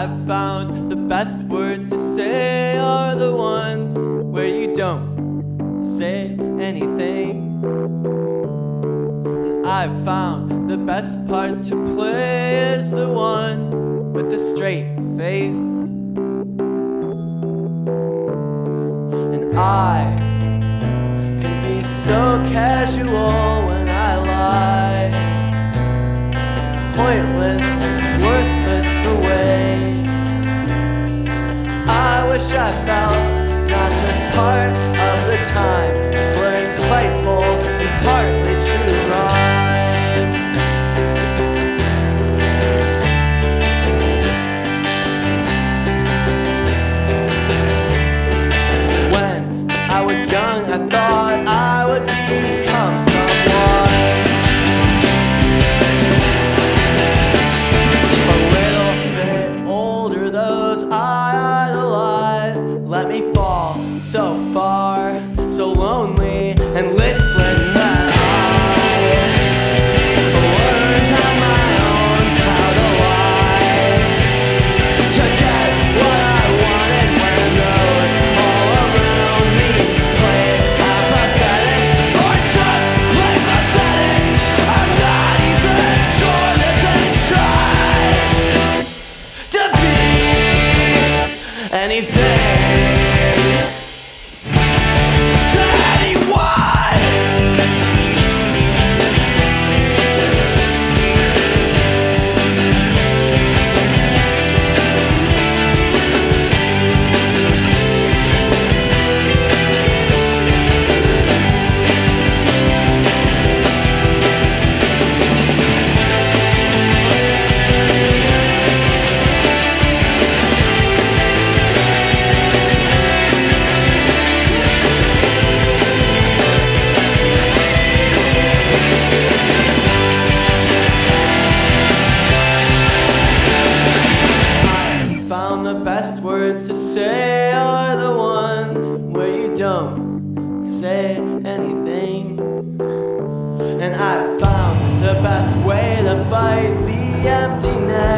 I've found the best words to say are the ones where you don't say anything. And I've found the best part to play is the one with the straight face. And I can be so casual when I lie, pointless, worthless the way I wish I felt, not just part of the time, slurring spiteful and partly true rhymes. When I was young, I thought I would become someone a little bit older. Those I idolized let me fall so far, so lonely and listless that I learned on my own how to lie, to get what I wanted when those all around me played apathetic or just plain pathetic. I'm not even sure that they tried to be anything to anyone. Found the best words to say are the ones where you don't say anything. And I found the best way to fight the emptiness